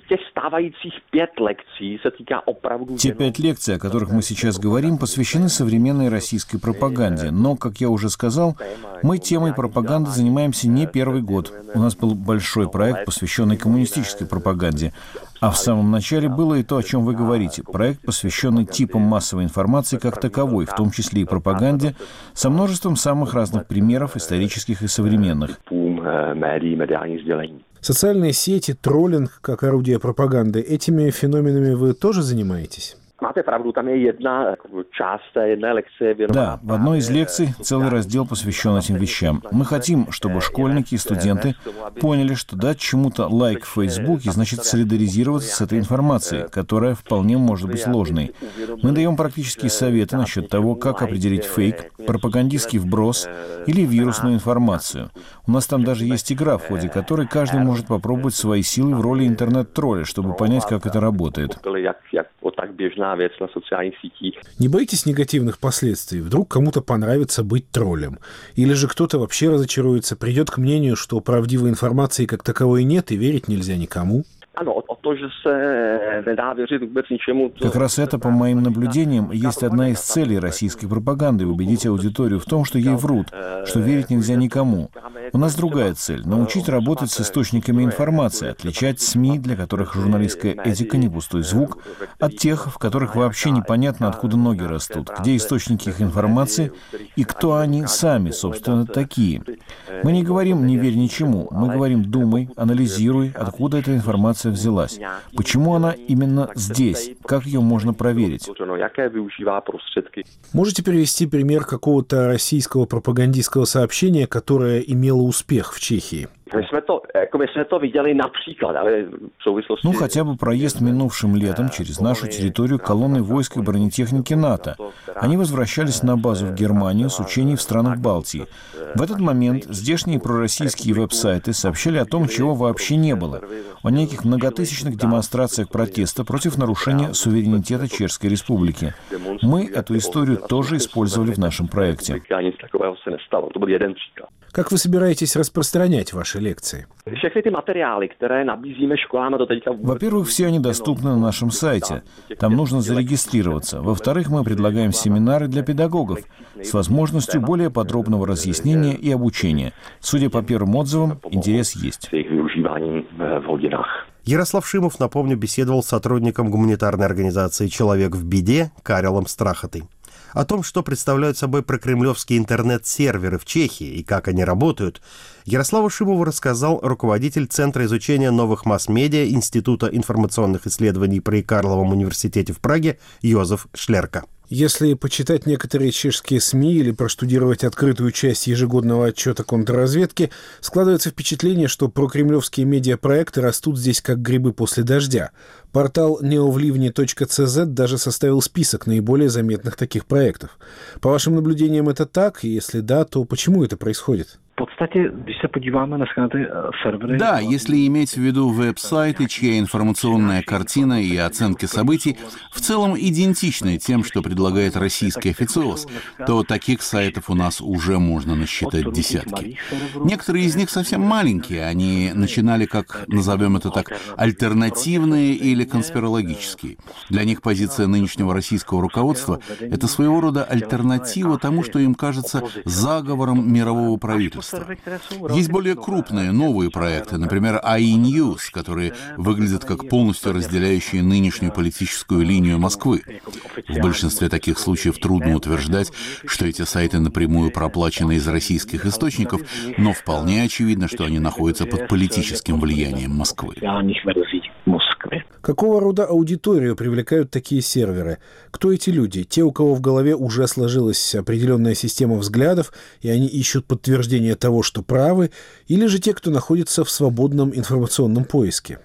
Speaker 10: Те 5 лекций, о которых мы сейчас говорим, посвящены современной российской пропаганде. Но, как я уже сказал, мы темой пропаганды занимаемся не первый год. У нас был большой проект, посвященный коммунистической пропаганде. А в самом начале было и то, о чем вы говорите. Проект, посвященный типам массовой информации как таковой, в том числе и пропаганде, со множеством самых разных примеров, исторических и современных.
Speaker 9: Социальные сети, троллинг как орудие пропаганды, этими феноменами вы тоже занимаетесь?
Speaker 10: Да, в одной из лекций целый раздел посвящен этим вещам. Мы хотим, чтобы школьники и студенты поняли, что дать чему-то лайк в Фейсбуке значит солидаризироваться с этой информацией, которая вполне может быть ложной. Мы даем практические советы насчет того, как определить фейк, пропагандистский вброс или вирусную информацию. У нас там даже есть игра, в ходе которой каждый может попробовать свои силы в роли интернет-тролля, чтобы понять, как это работает.
Speaker 9: Не боитесь негативных последствий? Вдруг кому-то понравится быть троллем? Или же кто-то вообще разочаруется, придет к мнению, что правдивой информации как таковой нет и верить нельзя никому?
Speaker 10: Как раз это, по моим наблюдениям, есть одна из целей российской пропаганды — убедить аудиторию в том, что ей врут, что верить нельзя никому. У нас другая цель — научить работать с источниками информации, отличать СМИ, для которых журналистская этика не пустой звук, от тех, в которых вообще непонятно, откуда ноги растут, где источники их информации и кто они сами, собственно, такие. Мы не говорим «не верь ничему», мы говорим «думай, анализируй, откуда эта информация взялась, почему она именно здесь, как ее можно проверить».
Speaker 9: Можете привести пример какого-то российского пропагандистского сообщения, которое имело успех в Чехии?
Speaker 10: Ну, хотя бы проезд минувшим летом через нашу территорию колонны войск и бронетехники НАТО. Они возвращались на базу в Германию с учений в странах Балтии. В этот момент здешние пророссийские веб-сайты сообщали о том, чего вообще не было. О неких многотысячных демонстрациях протеста против нарушения суверенитета Чешской Республики. Мы эту историю тоже использовали в нашем проекте.
Speaker 9: Как вы собираетесь распространять ваши лекции?
Speaker 10: Во-первых, все они доступны на нашем сайте. Там нужно зарегистрироваться. Во-вторых, мы предлагаем семинары для педагогов с возможностью более подробного разъяснения и обучения. Судя по первым отзывам, интерес есть.
Speaker 1: Ярослав Шимов, напомню, беседовал с сотрудником гуманитарной организации «Человек в беде» Карелом Страхотой. О том, что представляют собой прокремлевские интернет-серверы в Чехии и как они работают, Ярославу Шимову рассказал руководитель Центра изучения новых масс-медиа Института информационных исследований при Карловом университете в Праге Йозеф Шлерка.
Speaker 9: Если почитать некоторые чешские СМИ или проштудировать открытую часть ежегодного отчета контрразведки, складывается впечатление, что прокремлевские медиапроекты растут здесь как грибы после дождя. Портал neovlivny.cz даже составил список наиболее заметных таких проектов. По вашим наблюдениям, это так? И если да, то почему это происходит?
Speaker 11: Да, если иметь в виду веб-сайты, чья информационная картина и оценки событий в целом идентичны тем, что предлагает российский официоз, то таких сайтов у нас уже можно насчитать десятки. Некоторые из них совсем маленькие, они начинали как, назовем это так, альтернативные или конспирологические. Для них позиция нынешнего российского руководства — это своего рода альтернатива тому, что им кажется заговором мирового правительства. Есть более крупные, новые проекты, например, iNews, которые выглядят как полностью разделяющие нынешнюю политическую линию Москвы. В большинстве таких случаев трудно утверждать, что эти сайты напрямую проплачены из российских источников, но вполне очевидно, что они находятся под политическим влиянием Москвы.
Speaker 9: Какого рода аудиторию привлекают такие серверы? Кто эти люди? Те, у кого в голове уже сложилась определенная система взглядов, и они ищут подтверждение того, что правы, или же те, кто находится в свободном информационном поиске?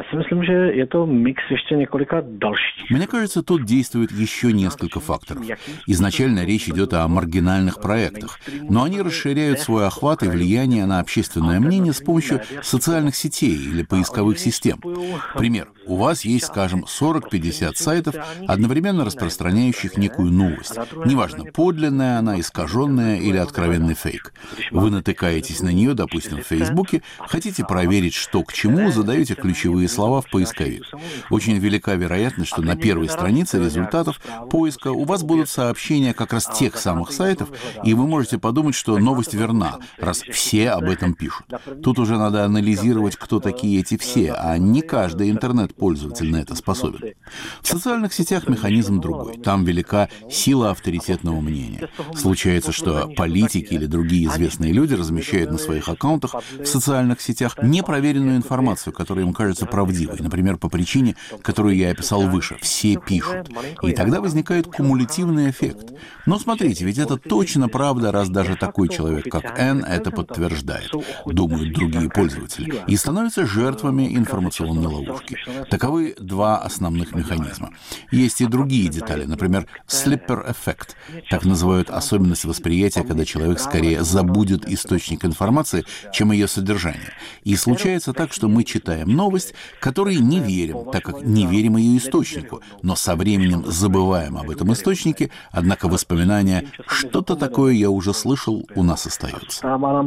Speaker 11: Мне кажется, тут действует еще несколько факторов. Изначально речь идет о маргинальных проектах, но они расширяют свой охват и влияние на общественное мнение с помощью социальных сетей или поисковых систем. Пример. У вас есть, скажем, 40-50 сайтов, одновременно распространяющих некую новость. Неважно, подлинная она, искаженная или откровенный фейк. Вы натыкаетесь на нее, допустим, в Фейсбуке, хотите проверить, что к чему, задаете ключевые слова в поисковик. Очень велика вероятность, что на первой странице результатов поиска у вас будут сообщения как раз тех самых сайтов, и вы можете подумать, что новость верна, раз все об этом пишут. Тут уже надо анализировать, кто такие эти все, а не каждый интернет-пользователь на это способен. В социальных сетях механизм другой. Там велика сила авторитетного мнения. Случается, что политики или другие известные люди размещают на своих аккаунтах в социальных сетях непроверенную информацию, которая им кажется правдивой, например, по причине, которую я описал выше. Все пишут. И тогда возникает кумулятивный эффект. Но смотрите, ведь это точно правда, раз даже такой человек, как Н, это подтверждает, думают другие пользователи, и становятся жертвами информационной ловушки. Таковы два основных механизма. Есть и другие детали, например, слиппер-эффект. Так называют особенность восприятия, когда человек скорее забудет источник информации, чем ее содержание. И случается так, что мы читаем новость, которой не верим, так как не верим ее источнику, но со временем забываем об этом источнике, однако воспоминания «что-то такое я уже слышал» у нас остается.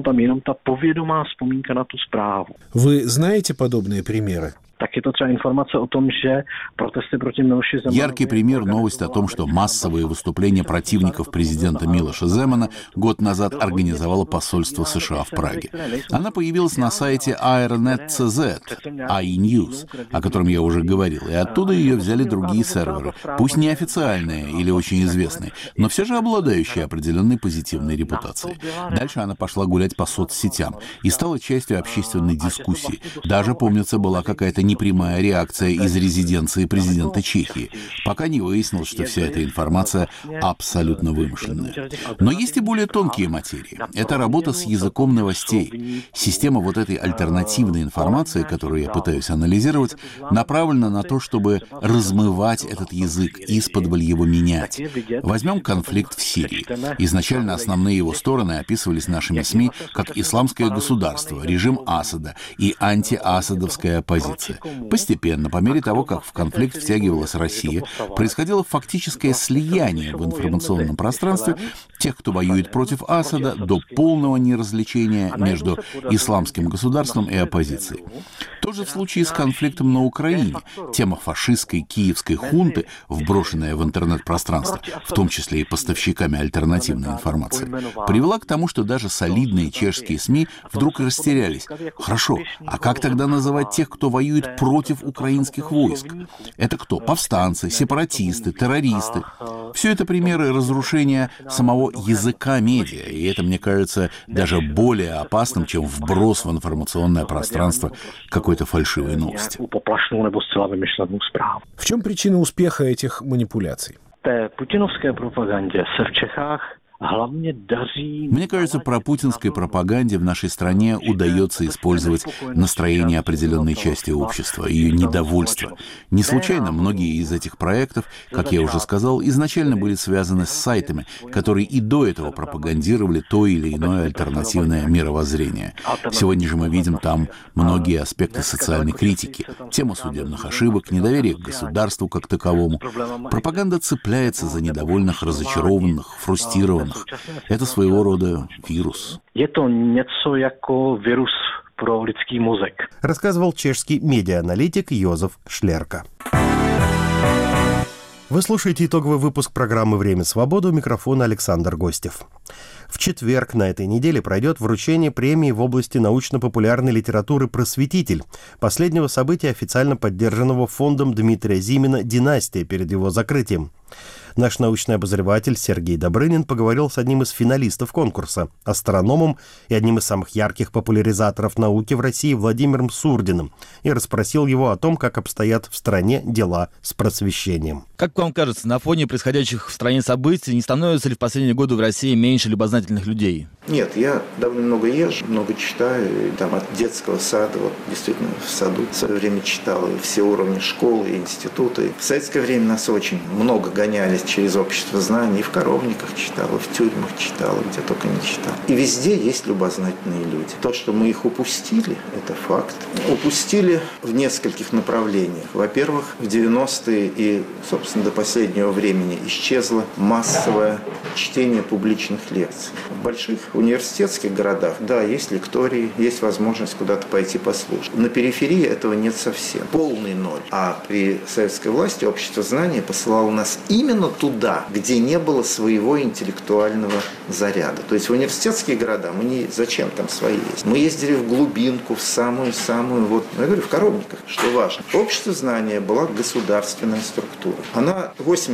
Speaker 9: Вы знаете подобные примеры?
Speaker 11: Яркий пример — новость о том, что массовые выступления противников президента Милоша Земана год назад организовало посольство США в Праге. Она появилась на сайте Airnet.cz, iNews, о котором я уже говорил, и оттуда ее взяли другие серверы, пусть неофициальные или очень известные, но все же обладающие определенной позитивной репутацией. Дальше она пошла гулять по соцсетям и стала частью общественной дискуссии. Даже, помнится, была какая-то непрямая реакция из резиденции президента Чехии, пока не выяснилось, что вся эта информация абсолютно вымышленная. Но есть и более тонкие материи. Это работа с языком новостей. Система вот этой альтернативной информации, которую я пытаюсь анализировать, направлена на то, чтобы размывать этот язык, исподволь его менять. Возьмем конфликт в Сирии. Изначально основные его стороны описывались нашими СМИ как исламское государство, режим Асада и антиасадовская оппозиция. Постепенно, по мере того, как в конфликт втягивалась Россия, происходило фактическое слияние в информационном пространстве тех, кто воюет против Асада, до полного неразличения между исламским государством и оппозицией. То же в случае с конфликтом на Украине. Тема фашистской киевской хунты, вброшенная в интернет-пространство, в том числе и поставщиками альтернативной информации, привела к тому, что даже солидные чешские СМИ вдруг растерялись. Хорошо, а как тогда называть тех, кто воюет против украинских войск? Это кто? Повстанцы, сепаратисты, террористы. Все это примеры разрушения самого языка медиа, и это, мне кажется, даже более опасным, чем вброс в информационное пространство какой-то фальшивой новости.
Speaker 9: В чем причина успеха этих манипуляций?
Speaker 12: té putinovské propagandě se v Čechách
Speaker 11: Мне кажется, пропутинской пропаганде в нашей стране удается использовать настроение определенной части общества, ее недовольство. Не случайно многие из этих проектов, как я уже сказал, изначально были связаны с сайтами, которые и до этого пропагандировали то или иное альтернативное мировоззрение. Сегодня же мы видим там многие аспекты социальной критики, тему судебных ошибок, недоверие к государству как таковому. Пропаганда цепляется за недовольных, разочарованных, фрустрированных. Это своего рода вирус.
Speaker 12: Это něco jako вирус про людский мозг.
Speaker 1: Рассказывал чешский медиааналитик Йозеф Шлерка. Вы слушаете итоговый выпуск программы «Время свободы», у микрофона Александр Гостев. В четверг на этой неделе пройдет вручение премии в области научно-популярной литературы «Просветитель», последнего события, официально поддержанного фондом Дмитрия Зимина «Династия» перед его закрытием. Наш научный обозреватель Сергей Добрынин поговорил с одним из финалистов конкурса, астрономом и одним из самых ярких популяризаторов науки в России Владимиром Сурдиным, и расспросил его о том, как обстоят в стране дела с просвещением.
Speaker 13: Как вам кажется, на фоне происходящих в стране событий не становится ли в последние годы в России меньше любознательных людей?
Speaker 14: Нет, я довольно много езжу, много читаю, и там от детского сада, вот действительно в саду в свое время читал, и все уровни школы, и институты. В советское время нас очень много гонялись через общество знаний, и в коровниках читал, и в тюрьмах читал, и где только не читал. И везде есть любознательные люди. То, что мы их упустили, это факт. Упустили в нескольких направлениях. Во-первых, в 90-е и, собственно, до последнего времени исчезло массовое чтение публичных лекций. В больших университетских городах, да, есть лектории, есть возможность куда-то пойти послушать. На периферии этого нет совсем. Полный ноль. А при советской власти общество знания посылало нас именно туда, где не было своего интеллектуального заряда. То есть в университетские города мы не... Зачем там свои есть? Мы ездили в глубинку, в самую-самую, вот, я говорю, в коровниках, что важно. Общество знания была государственная структура. Она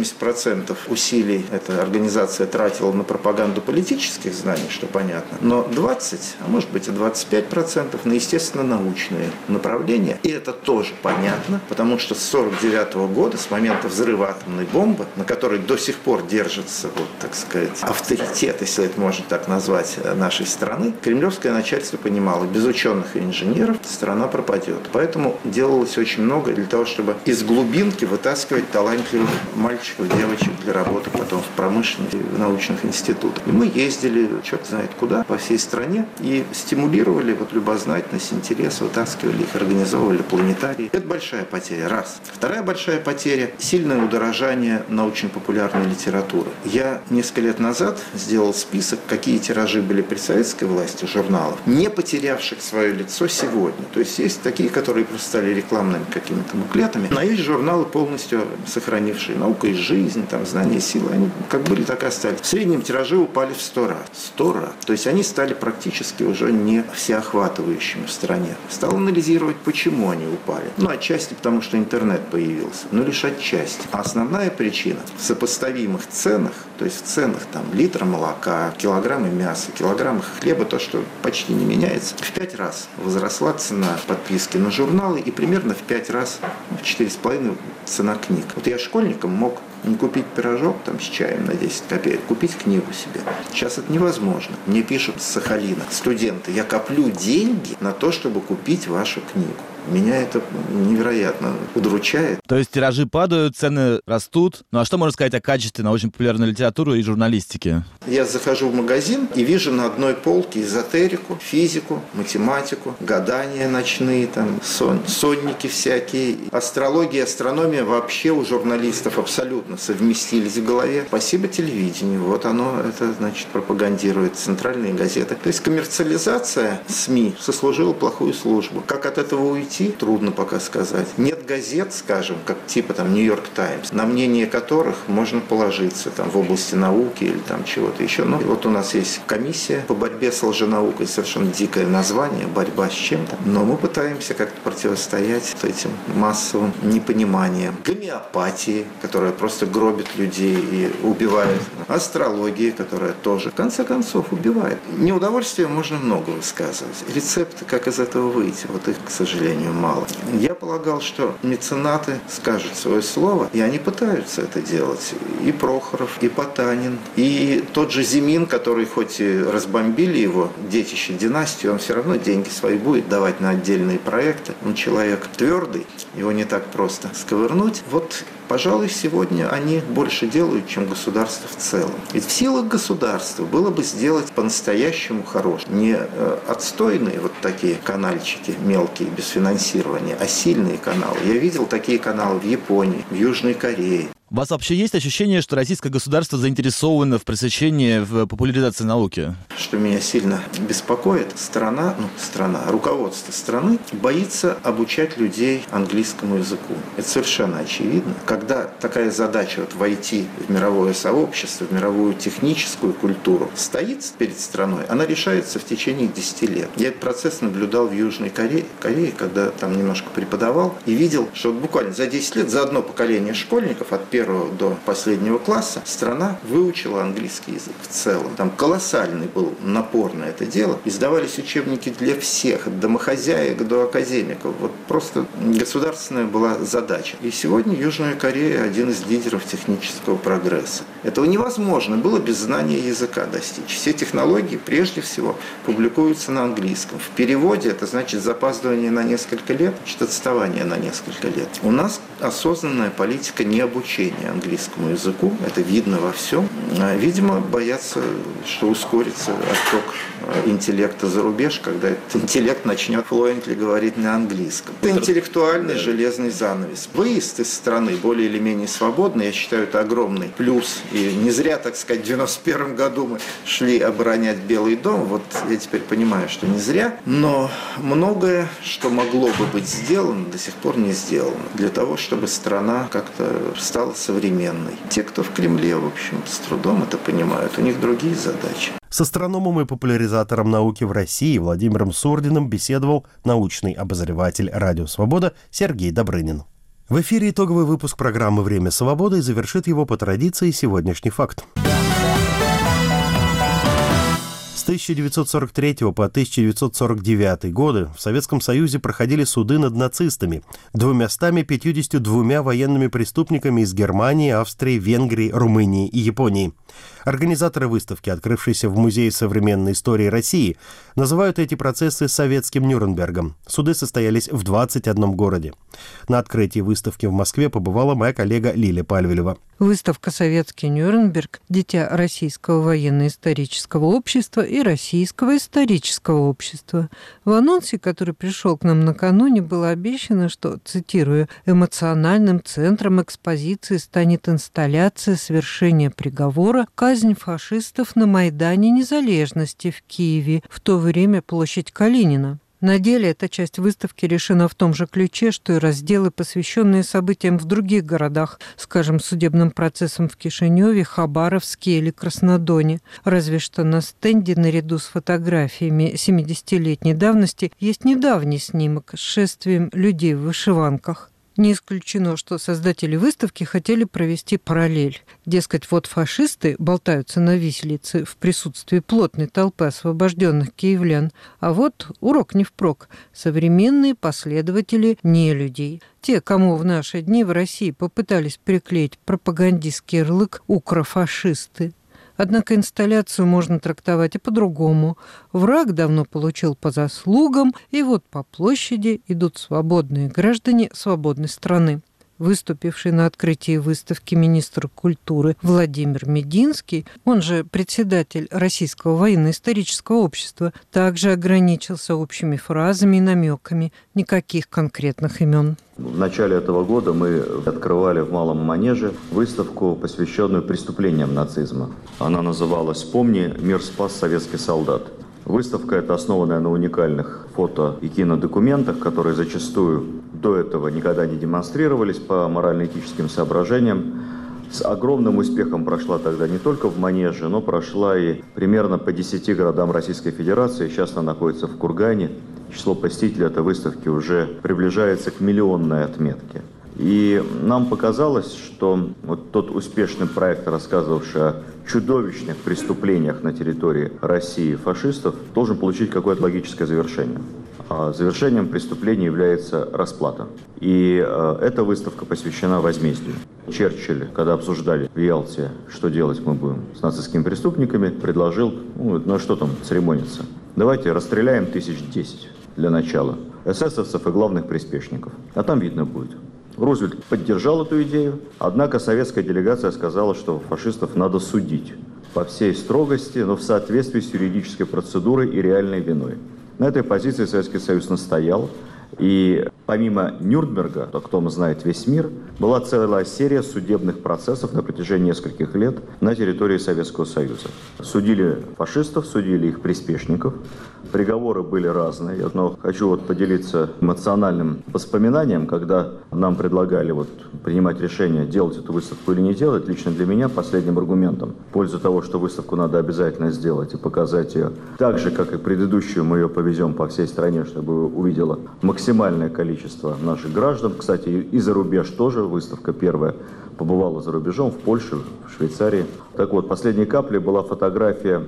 Speaker 14: 80% усилий эта организация тратила на пропаганду политических знаний, что понятно, но 20, а может быть и 25% на естественно-научные направления. И это тоже понятно, потому что с 1949 года, с момента взрыва атомной бомбы, на которой до сих пор держится, вот, так сказать, авторитет, если это можно так назвать, нашей страны, кремлевское начальство понимало, без ученых и инженеров страна пропадет. Поэтому делалось очень много для того, чтобы из глубинки вытаскивать талантливых мальчиков, девочек для работы потом в промышленных и в научных институтах. И мы ездили, черт знает куда, по всей стране и стимулировали вот любознательность, интерес, вытаскивали их, организовывали планетарии. Это большая потеря, раз. Вторая большая потеря – сильное удорожание научно-популярной литературы. Я несколько лет назад сделал список, какие тиражи были при советской власти журналов, не потерявших свое лицо сегодня. То есть есть такие, которые просто стали рекламными какими-то буклетами, но есть журналы, полностью сохранившие «Наука и жизнь», там, «Знания и силы», они как были, так и остались. В среднем тиражи упали в 100 раз. 100 раз. То есть они стали практически уже не всеохватывающими в стране. Стал анализировать, почему они упали. Ну, отчасти потому, что интернет появился, но лишь отчасти. А основная причина в сопоставимых ценах, то есть в ценах там литра молока, килограмма мяса, килограмма хлеба, то, что почти не меняется, в 5 раз возросла цена подписки на журналы и примерно в 5 раз, в 4,5 цена книг. Вот я школьником мог не купить пирожок там с чаем на 10 копеек, купить книгу себе. Сейчас это невозможно. Мне пишут с Сахалина студенты: я коплю деньги на то, чтобы купить вашу книгу. Меня это невероятно удручает.
Speaker 13: То есть тиражи падают, цены растут. Ну а что можно сказать о качестве научно-популярной литературы и журналистики?
Speaker 14: Я захожу в магазин и вижу на одной полке эзотерику, физику, математику, гадания ночные, там, сонники всякие. Астрология, астрономия вообще у журналистов абсолютно совместились в голове. Спасибо телевидению. Вот оно, это, значит, пропагандирует центральные газеты. То есть коммерциализация СМИ сослужила плохую службу. Как от этого уйти? Трудно пока сказать. Нет газет, скажем, как типа там Нью-Йорк Таймс, на мнение которых можно положиться там в области науки или там чего-то еще. Но вот у нас есть комиссия по борьбе с лженаукой, совершенно дикое название, борьба с чем-то. Но мы пытаемся как-то противостоять этим массовым непониманиям. Гомеопатии, которая просто гробит людей и убивает. Астрологии, которая тоже, в конце концов, убивает. Неудовольствия можно много высказывать. Рецепты, как из этого выйти, вот их, к сожалению, сожалению, мало. Я полагал, что меценаты скажут свое слово, и они пытаются это делать. И Прохоров, и Потанин, и тот же Зимин, который хоть и разбомбили его детище династии, он все равно деньги свои будет давать на отдельные проекты. Он человек твердый, его не так просто сковырнуть. Вот, пожалуй, сегодня они больше делают, чем государство в целом. Ведь в силах государства было бы сделать по-настоящему хорошее. Не отстойные вот такие канальчики мелкие, без финансирования, а сильные каналы. Я видел такие каналы в Японии, в Южной Корее.
Speaker 13: У вас вообще есть ощущение, что российское государство заинтересовано в просвещении, в популяризации науки?
Speaker 14: Что меня сильно беспокоит, руководство страны боится обучать людей английскому языку. Это совершенно очевидно. Когда такая задача войти в мировое сообщество, в мировую техническую культуру стоит перед страной, она решается в течение 10 лет. Я этот процесс наблюдал в Южной Корее, когда там немножко преподавал, и видел, что буквально за 10 лет, за одно поколение школьников от 1 до последнего класса страна выучила английский язык в целом. Там колоссальный был напор на это дело. Издавались учебники для всех, от домохозяек до академиков. Вот просто государственная была задача. И сегодня Южная Корея один из лидеров технического прогресса. Этого невозможно было без знания языка достичь. Все технологии прежде всего публикуются на английском. В переводе это значит запаздывание на несколько лет, значит отставание на несколько лет. У нас осознанная политика необучения английскому языку. Это видно во всем. Видимо, боятся, что ускорится отток интеллекта за рубеж, когда этот интеллект начнет fluently говорить на английском. Это интеллектуальный железный занавес. Выезд из страны более или менее свободный, я считаю, это огромный плюс. И не зря, так сказать, в 91 году мы шли оборонять Белый дом. Вот я теперь понимаю, что не зря. Но многое, что могло бы быть сделано, до сих пор не сделано. Для того, чтобы страна как-то стала современной. Те, кто в Кремле, в общем, с трудом это понимают. У них другие задачи.
Speaker 1: С астрономом и популяризатором науки в России Владимиром Сурдиным беседовал научный обозреватель «Радио Свобода» Сергей Добрынин. В эфире итоговый выпуск программы «Время свободы» и завершит его по традиции сегодняшний факт. С 1943 по 1949 годы в Советском Союзе проходили суды над нацистами, 252 военными преступниками из Германии, Австрии, Венгрии, Румынии и Японии. Организаторы выставки, открывшейся в Музее современной истории России, называют эти процессы советским Нюрнбергом. Суды состоялись в 21 городе. На открытии выставки в Москве побывала моя коллега Лилия Пальвелева.
Speaker 15: Выставка «Советский Нюрнберг» – дитя Российского военно-исторического общества и Российского исторического общества. В анонсе, который пришел к нам накануне, было обещано, что, цитирую, «эмоциональным центром экспозиции станет инсталляция совершения приговора «Казнь фашистов на Майдане Незалежности» в Киеве, в то время площадь Калинина». На деле эта часть выставки решена в том же ключе, что и разделы, посвященные событиям в других городах, скажем, судебным процессам в Кишиневе, Хабаровске или Краснодоне. Разве что на стенде наряду с фотографиями 70-летней давности есть недавний снимок с шествием людей в вышиванках. Не исключено, что создатели выставки хотели провести параллель. Дескать, вот фашисты болтаются на виселице в присутствии плотной толпы освобожденных киевлян, а вот урок не впрок. Современные последователи нелюдей. Те, кому в наши дни в России попытались приклеить пропагандистский ярлык «укрофашисты». Однако инсталляцию можно трактовать и по-другому. Враг давно получил по заслугам, и вот по площади идут свободные граждане свободной страны. Выступивший на открытии выставки министр культуры Владимир Мединский, он же председатель Российского военно-исторического общества, также ограничился общими фразами и намеками, никаких конкретных имен.
Speaker 16: В начале этого года мы открывали в Малом Манеже выставку, посвященную преступлениям нацизма. Она называлась «Помни, мир спас советский солдат». Выставка эта, основанная на уникальных фото- и кинодокументах, которые зачастую до этого никогда не демонстрировались по морально-этическим соображениям, с огромным успехом прошла тогда не только в Манеже, но прошла и примерно по 10 городам Российской Федерации. Сейчас она находится в Кургане. Число посетителей этой выставки уже приближается к миллионной отметке. И нам показалось, что вот тот успешный проект, рассказывавший о чудовищных преступлениях на территории России фашистов, должен получить какое-то логическое завершение. А завершением преступления является расплата. И эта выставка посвящена возмездию. Черчилль, когда обсуждали в Ялте, что делать мы будем с нацистскими преступниками, предложил, что там церемониться. Давайте расстреляем 1010 для начала эсэсовцев и главных приспешников. А там видно будет. Рузвельт поддержал эту идею, однако советская делегация сказала, что фашистов надо судить по всей строгости, но в соответствии с юридической процедурой и реальной виной. На этой позиции Советский Союз настоял, и помимо Нюрнберга, о котором знает весь мир, была целая серия судебных процессов на протяжении нескольких лет на территории Советского Союза. Судили фашистов, судили их приспешников. Приговоры были разные. Но хочу поделиться эмоциональным воспоминанием, когда нам предлагали принимать решение, делать эту выставку или не делать. Лично для меня последним аргументом в пользу того, что выставку надо обязательно сделать и показать ее так же, как и предыдущую, мы ее повезем по всей стране, чтобы увидела максимальное количество наших граждан. Кстати, и за рубеж тоже. Выставка первая побывала за рубежом, в Польше, в Швейцарии. Так вот, последней каплей была фотография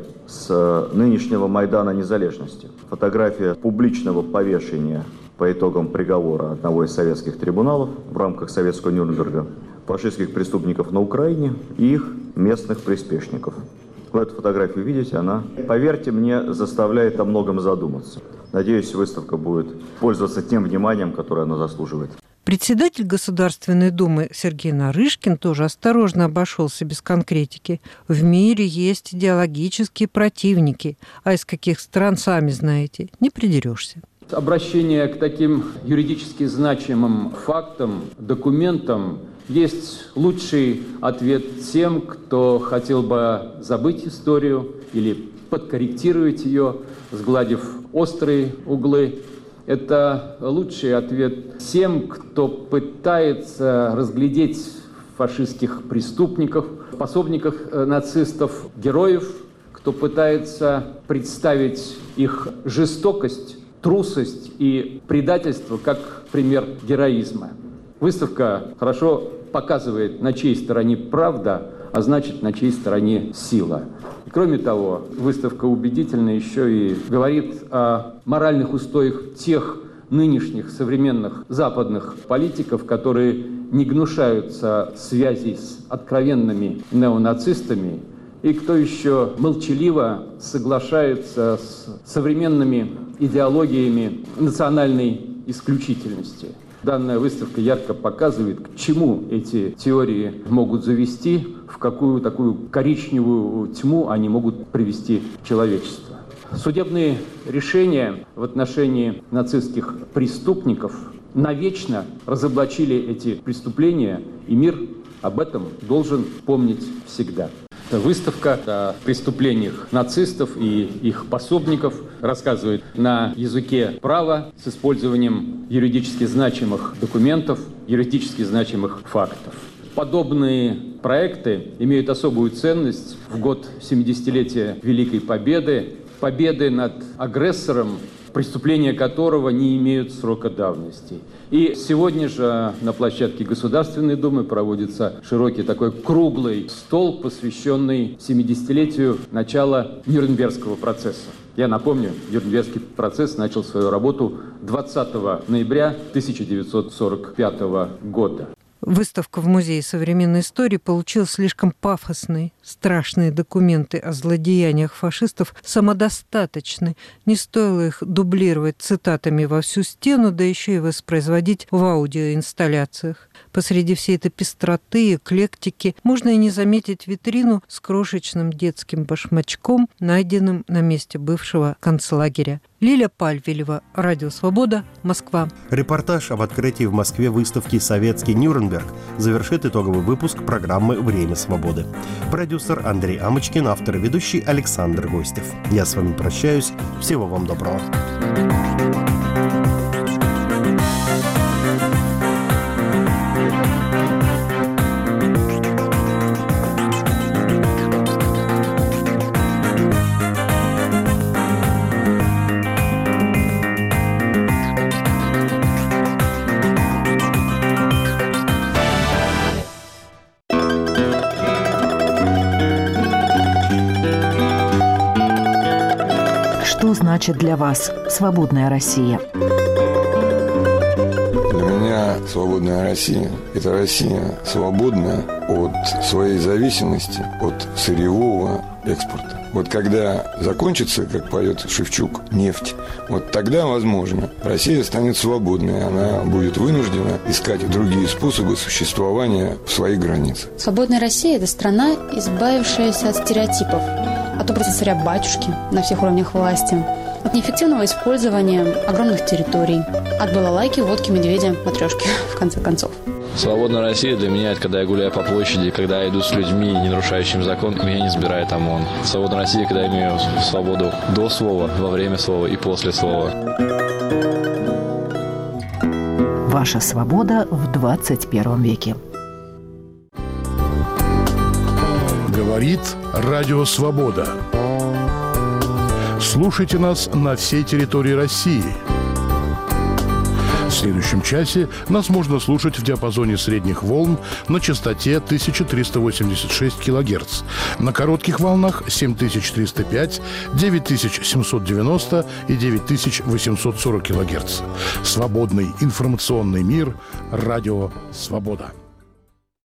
Speaker 16: с нынешнего Майдана Незалежности. Фотография публичного повешения по итогам приговора одного из советских трибуналов в рамках советского Нюрнберга фашистских преступников на Украине и их местных приспешников. Вы эту фотографию видите, она, поверьте мне, заставляет о многом задуматься. Надеюсь, выставка будет пользоваться тем вниманием, которое она заслуживает.
Speaker 15: Председатель Государственной Думы Сергей Нарышкин тоже осторожно обошелся без конкретики. В мире есть идеологические противники, а из каких стран, сами знаете, не придерешься.
Speaker 17: Обращение к таким юридически значимым фактам, документам есть лучший ответ тем, кто хотел бы забыть историю или подкорректировать ее, сгладив острые углы. Это лучший ответ тем, кто пытается разглядеть фашистских преступников, пособников нацистов, героев, кто пытается представить их жестокость, трусость и предательство как пример героизма. Выставка хорошо показывает, на чьей стороне правда, а значит, на чьей стороне сила. И, кроме того, выставка убедительно еще и говорит о моральных устоях тех нынешних современных западных политиков, которые не гнушаются связей с откровенными неонацистами, и кто еще молчаливо соглашается с современными идеологиями национальной исключительности. Данная выставка ярко показывает, к чему эти теории могут завести, в какую такую коричневую тьму они могут привести человечество. Судебные решения в отношении нацистских преступников навечно разоблачили эти преступления, и мир об этом должен помнить всегда. Выставка о преступлениях нацистов и их пособников рассказывает на языке права с использованием юридически значимых документов, юридически значимых фактов. Подобные проекты имеют особую ценность в год 70-летия Великой Победы, победы над агрессором, преступления которого не имеют срока давности. И сегодня же на площадке Государственной Думы проводится широкий такой круглый стол, посвященный 70-летию начала Нюрнбергского процесса. Я напомню, Нюрнбергский процесс начал свою работу 20 ноября 1945 года.
Speaker 15: Выставка в Музее современной истории получила слишком пафосной. Страшные документы о злодеяниях фашистов самодостаточны. Не стоило их дублировать цитатами во всю стену, да еще и воспроизводить в аудиоинсталляциях. Посреди всей этой пестроты и эклектики можно и не заметить витрину с крошечным детским башмачком, найденным на месте бывшего концлагеря. Лиля Пальвелева, Радио Свобода, Москва.
Speaker 1: Репортаж об открытии в Москве выставки «Советский Нюрнберг» завершит итоговый выпуск программы «Время свободы». Продюсер Андрей Амочкин, автор и ведущий Александр Гостев. Я с вами прощаюсь. Всего вам доброго.
Speaker 18: Что знает значит для вас свободная Россия?
Speaker 19: Для меня свободная Россия – это Россия свободная от своей зависимости от сырьевого экспорта. Вот когда закончится, как поет Шевчук, нефть, вот тогда, возможно, Россия станет свободной. Она будет вынуждена искать другие способы существования в своих границах.
Speaker 20: Свободная Россия – это страна, избавившаяся от стереотипов, от образа царя-батюшки на всех уровнях власти, от неэффективного использования огромных территорий, от балалайки, водки, медведя, матрешки, в конце концов.
Speaker 21: Свободная Россия для меня – это когда я гуляю по площади, когда я иду с людьми, не нарушающими закон, меня не сбирает ОМОН. Свободная Россия, когда я имею свободу до слова, во время слова и после слова.
Speaker 18: Ваша свобода в 21 веке.
Speaker 22: Говорит Радио Свобода. Слушайте нас на всей территории России. В следующем часе нас можно слушать в диапазоне средних волн на частоте 1386 кГц, на коротких волнах 7305, 9790 и 9840 кГц. Свободный информационный мир. Радио Свобода.